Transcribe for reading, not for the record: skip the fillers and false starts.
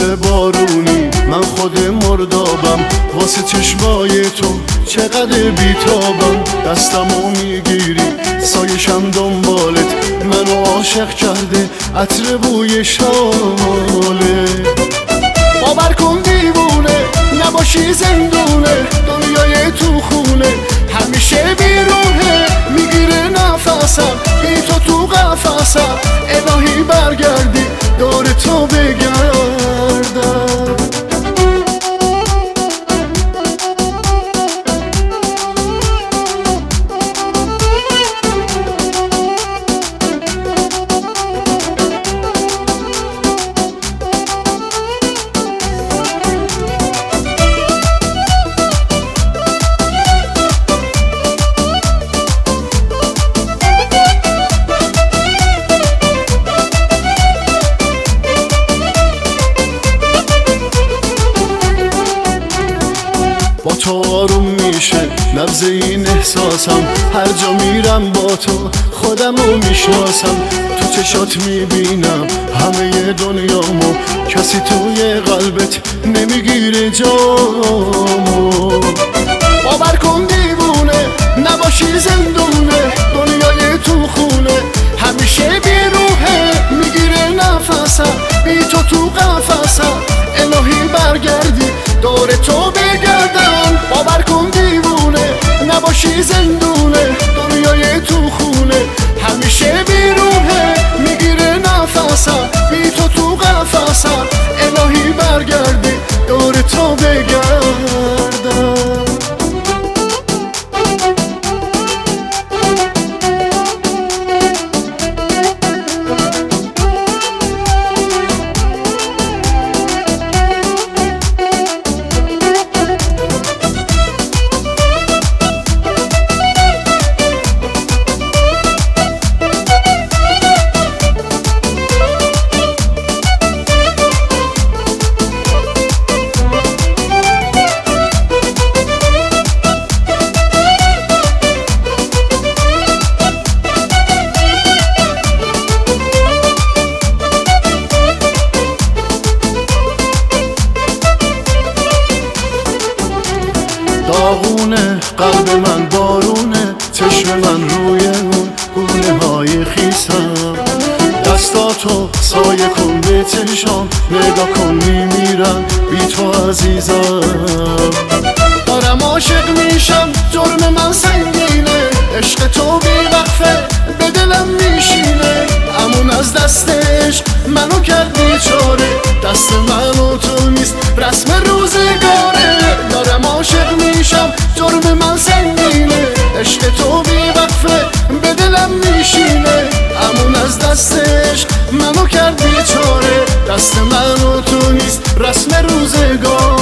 مثل بارونی من خود مردابم، واسه چشمای تو چقدر بیتابم. دستمو میگیری سایشم دنبالت، منو عاشق کرده عطر بوی شاله. باور کن دیوونه نباشی زندونه، دنیای تو خونه همیشه بیروحه. میگیره نفسم بی تو قفسم، الهی برگردی دور تو بگردم. با تو آروم میشه نبض این احساسم، هر جا میرم با تو خودمو میشناسم. تو چشات میبینم همه دنیامو، کسی توی قلبت نمیگیره جامو. باور کن دیوونه نباشی زندونه، دنیای تو خونه همیشه بیروحه. میگیره نفسم بی تو قفسم، الهی برگردی دور تو بگردم. باور کن دیوونه نباشی زندونه، دنیای تو خونه همیشه بیروحه. میگیره نفسم بی تو قفسم، الهی برگردی دور تو بگردم. داغونه قلب من بارونه، چشم من روی اون گونه های خیسم. دستاتو سایه کن به چشام، نگاه کن میمیرم بی تو عزیزم. دارم عاشق میشم جرم من سنگینه، عشق تو بی وقفه به دلم میشینه. امون از دستش منو کرد بیچاره، دست من و تو نیست رسم روزگاره. دارم عاشق میشم جرم من سنگینه، عشق تو بی وقفه به دلم میشینه. امون از دستش منو کرد بیچاره، دست من و تو نیست رسم روزگاره.